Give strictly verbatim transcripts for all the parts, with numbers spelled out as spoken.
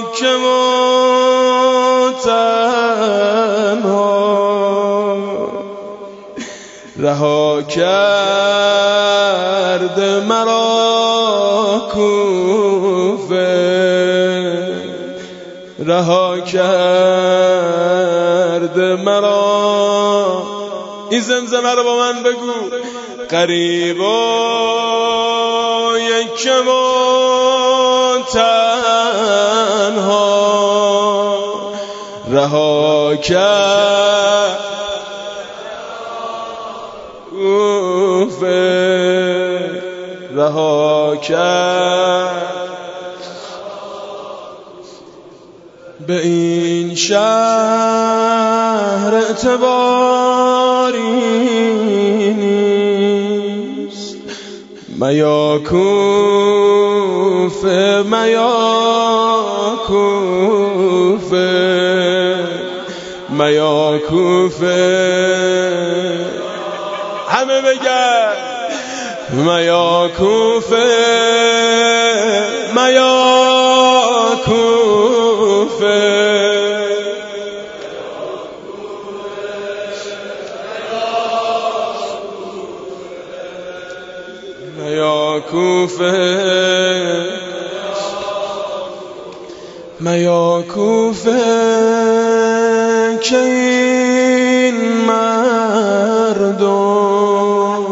یکم و تنها رها کرد مرا کوفه، رها کرد مرا. این زمزمه رو با من بگو. غریب و یکم و تنها رها کرد کوفه، رها کرد. به این شهر اعتباری نیست، میا کوفه میا کوفه میا کوفه. همه بگن میا کوفه میا کوفه. میا کوفه میا کوفه که این مردم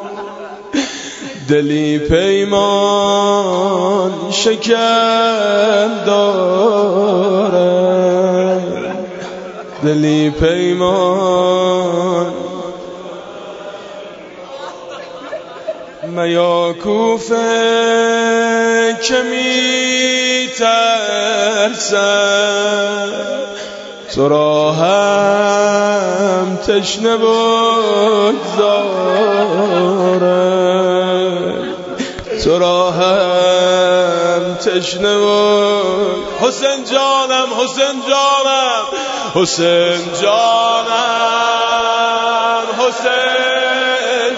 دلی پیمان شکن دارد، دلی پیمان. میا کوفه که می ترسم تو را هم تشنه بگذارم، تو را هم تشنه بگذارم. حسین جانم حسین جانم حسین جانم حسین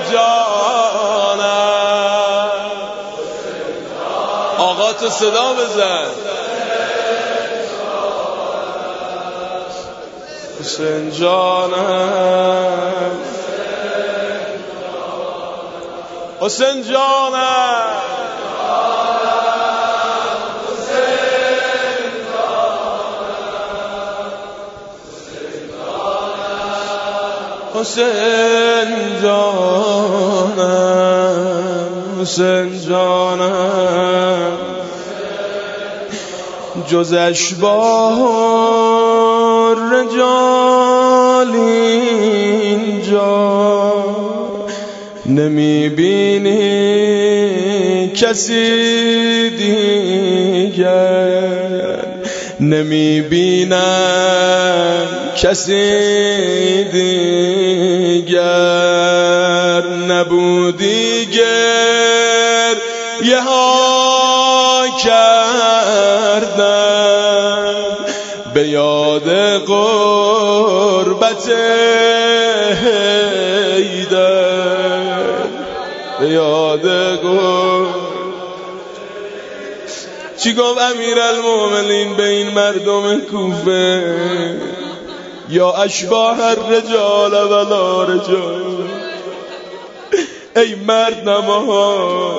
جانم. آقا تو صدا بزن. حسین جانم حسین جانم حسین جانم حسین جانم. جز اشباح رجال اینجا نمیبینی کسی دیگر، نمیبینم کسی دیگر. نبودی گریه ها کردم به یاد غربت حیدر، به یاد غربت. چی گفت امیرالمومنین به این مردم کوفه؟ یا اشباح الرجال ولا رجال. ای مرد نما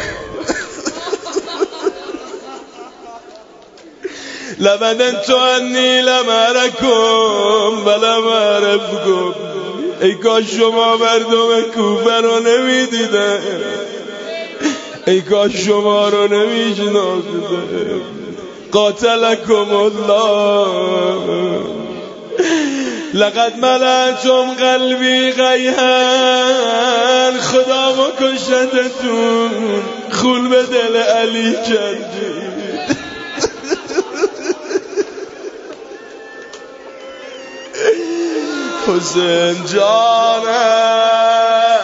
لبدن تو انی لمرکم ولم عرفکم. ای کاش شما مردم کوفه رو نمیدیدن، ای کاش شما رو نمیشناختن. قاتلکم الله لقد ملأتم قلبی غیهن. خدا مکشتتون خون به دل علی کردی. حسین جانم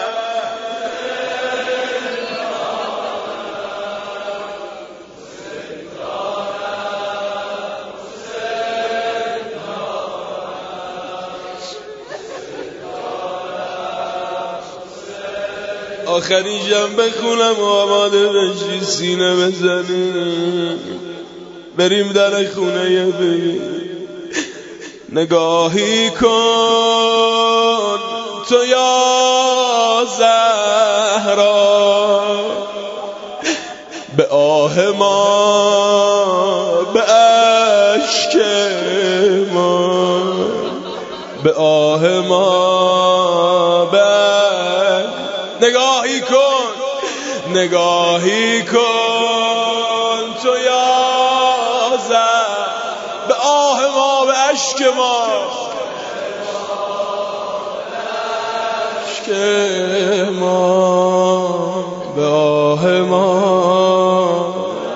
آخری جنب بخونم و آماده بشی سینه بزنی. بریم در خونه بی نگاهی کن تو یا زهرا به آه ما به اشک ما به آه ما به نگاهی کن نگاهی کن تو یا زهرا به آه ما به اشک ما اشک ما به آه ما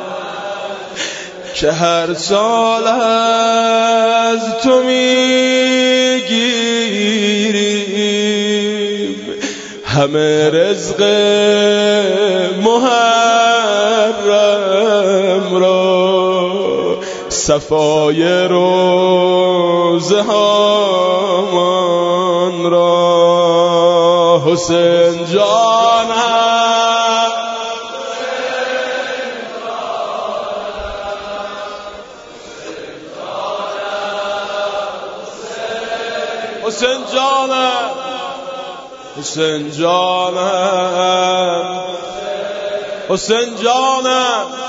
که هر سال از تو میگیریم همه رزق محرم را صفای روزه هامان را حسین جانم حسین جانم حسین جانم حسین جانم